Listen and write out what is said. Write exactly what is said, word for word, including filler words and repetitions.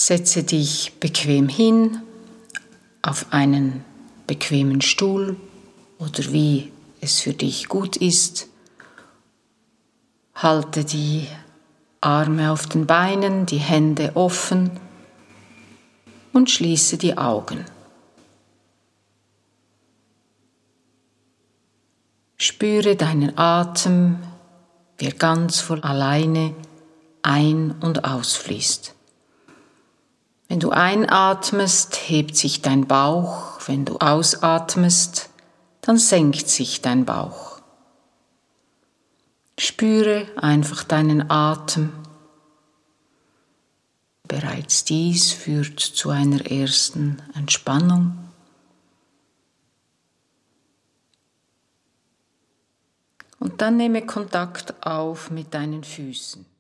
Setze dich bequem hin auf einen bequemen Stuhl oder wie es für dich gut ist. Halte die Arme auf den Beinen, die Hände offen und schließe die Augen. Spüre deinen Atem, wie er ganz von alleine ein- und ausfließt. Wenn du einatmest, hebt sich dein Bauch. Wenn du ausatmest, dann senkt sich dein Bauch. Spüre einfach deinen Atem. Bereits dies führt zu einer ersten Entspannung. Und dann nehme Kontakt auf mit deinen Füßen.